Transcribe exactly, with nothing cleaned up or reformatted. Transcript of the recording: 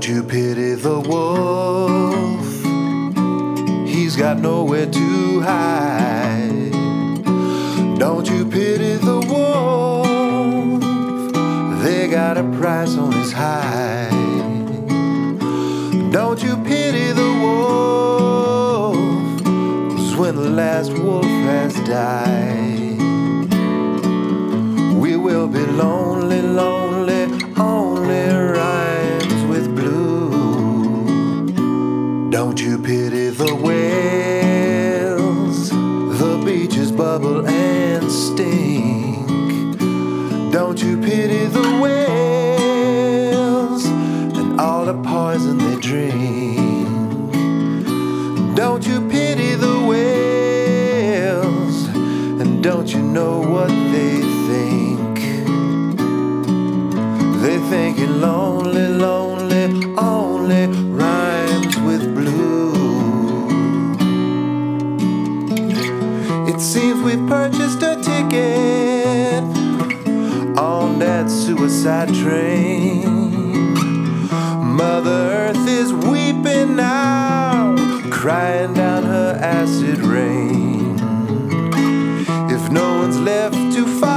Don't you pity the wolf? He's got nowhere to hide. Don't you pity the wolf? They got a price on his hide. Don't you pity the wolf? 'Cause when the last wolf has died, we will be lonely, lonely, only rhymes with blue. Don't you pity the whales? The beaches bubble and stink. Don't you pity the whales and all the poison they drink? Don't you pity the whales, and don't you know what they think? They think it lonely, lonely, only rhymes with blue. It seems we've purchased a ticket on that suicide train. Mother Earth is weeping now, crying down her acid rain. If no one's left to fight,